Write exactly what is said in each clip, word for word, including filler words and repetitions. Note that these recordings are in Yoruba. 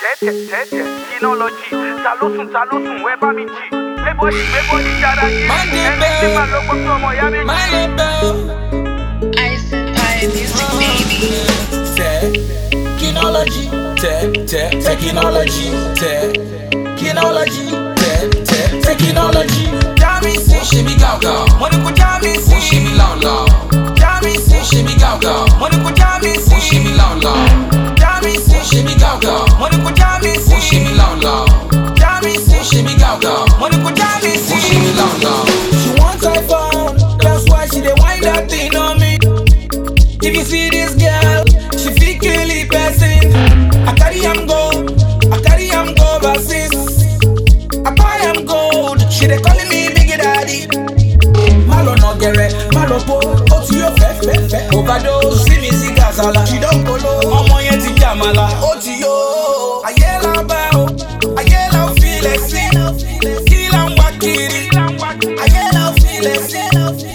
Tẹ́tẹ̀ tẹ́tẹ̀ kínology ta ló sùn ta ló sùn wẹ́ bá mi jì. Gbébọ́dì gbébọ́dì jára yìí. Ẹni tí màá ló gbọ́ tó ọmọ ìyá mi jì. Ice Empire Music baby. Technology, tech, tech, technology, tech, technology, tech, tech, technology. Jami si, shimi gao gao. Money ko jami si, shimi lao lao. Jami si, shimi gao gao. Money ko jami si, shimi lao lao. Jami si, shimi gao gao. Money ko jami si, shimi lao lao. Jami si, shimi gao gao. Money ko jami si, shimi lao lao. She wants iPhone, that's why she dey wind that thing on me. If you see this girl, she feel killy person. I carry am gold, I carry am gold overseas. I buy am gold, she dey calling me Biggie Daddy. Malo no gere, malo po, o ti yo fe fe fe. Overdose, see me see Gazala, she don kolo. Ọmọ yẹn ti jamala, o ti yo. Ayé la bá o, ayé la o feel it sí. Kí la ń wá kiri, ayé la o feel it sí.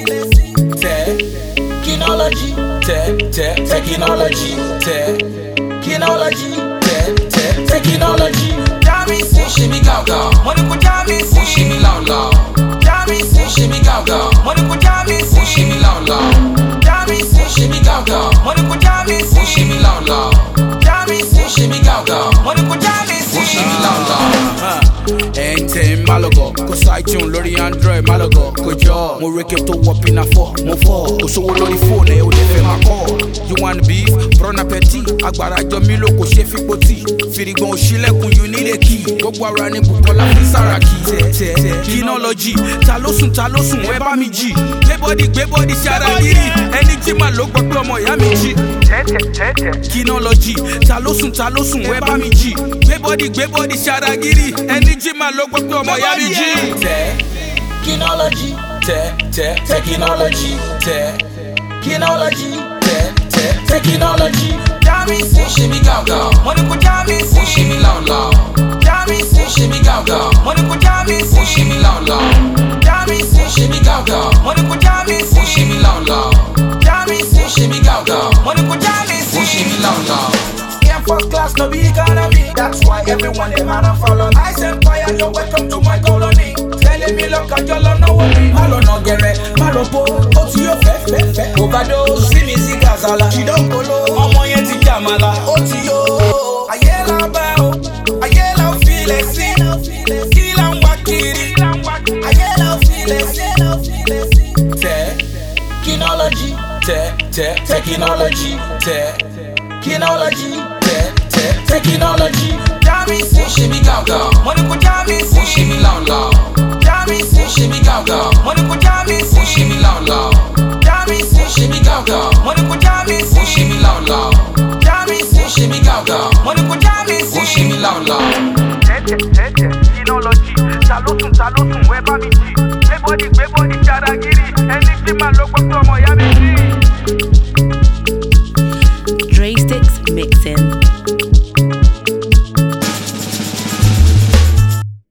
Technology, tech, tech, technology, tech, technology, tech, tech, technology. Jami si, shimi gao gao. Money ko jami si, shimi lao lao. Jami si, shimi gao gao. Money ko jami si, shimi lao lao. Jami si, shimi gao gao. Money ko jami si, shimi lao lao. Jami si, shimi gao gao. Money ko jami si, shimi lao lao. Anything Malaga, cause iTunes lórí Android Malaga, kojo. Mo reke tó wọ pina four, mo four. Kò sówó lórí fóònù ẹ ò lè fẹ́ máa kọ́. You want beef, prawn appetit. Agbára jọ mí ló kò ṣe fipò tí. Fìrìgbọ̀n òṣìlẹ̀kùn you need a key. Gbogbo ara ní Bukola fi Sàràkí. Technology, ta ló sùn ta ló sùn ẹ bá mi jì. Gbébọ́dì gbébọ́dì ṣara gírí. Ẹni jí màá ló gbọ́ pé ọmọ ìyá mi jí. Tẹ́tẹ̀ tẹ́tẹ̀ Technology, ta ló sùn ta ló sùn ẹ bá mi jì. Gbébọ́dì gbébọ́dì ṣara gírí. Ẹni jí màá ló gbọ́ pé ọmọ ìyá mi jí. Technology, tech, tech, technology, tech, technology, tech, tech, technology. Jami si, shimi gao gao. Money ko jami si, shimi lao lao. Jami si, shimi gao gao. Money ko jami si, shimi lao lao. Jami si, shimi gao gao. Money ko jami si, shimi lao lao. Jami si, shimi gao gao. Money ko jami si, shimi lao lao. Yeah, first class no be economy. That's why everyone them wanna follow me. Ice Empire, you're welcome to my colony. Telling me look at your love, no worry. Malo no gere, malo po, o ti yo fe fe fe. Overdose, see me see Gazala, she don kolo. Ọmọ yẹn ti jamala, o ti yo. Ayé la bá o, ayé la o feel it sí. Kí la ń wá kiri, ayé la o feel it sí. Technology, tech, tech, technology, tech, technology, tech, tech, technology. Jami si, shimi gao gao. Money ko jami si, shimi lao lao. Jami si, shimi gao gao. Money ko jami si, shimi lao lao. Jami si, shimi gao gao. Money ko jami si, shimi lao lao. Jami si, shimi gao gao. Money ko jami si, shimi lao lao. tẹ́tẹ̀ tẹ́tẹ̀ kínology ta ló sùn ta ló sùn wẹ́ bá mi jì. Gbébọ́dì gbébọ́dì jára gírí. Ẹni tí màá ló gbọ́ tó ọmọ ìyá mi jì.